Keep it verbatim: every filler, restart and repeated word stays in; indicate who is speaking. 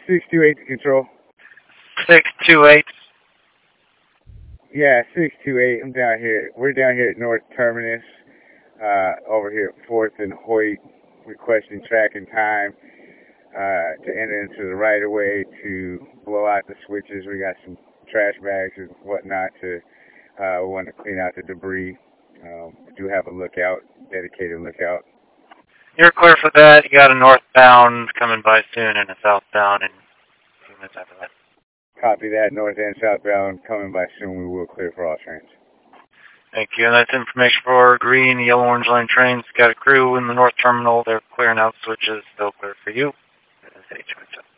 Speaker 1: six two eight to control.
Speaker 2: six two eight.
Speaker 1: Yeah, six two eight. I'm down here. We're down here at North Terminus, uh, over here at fourth and Hoyt, requesting track and time uh, to enter into the right of way to blow out the switches. We got some trash bags and whatnot to, uh, we want to clean out the debris. Um, we do have a lookout, dedicated lookout.
Speaker 2: You're clear for that. You got a northbound coming by soon and a southbound in a few minutes after that.
Speaker 1: Copy that. North and southbound coming by soon. We will clear for all trains.
Speaker 2: Thank you. And that's information for green, yellow, orange line trains. Got a crew in the north terminal. They're clearing out switches. They'll clear for you.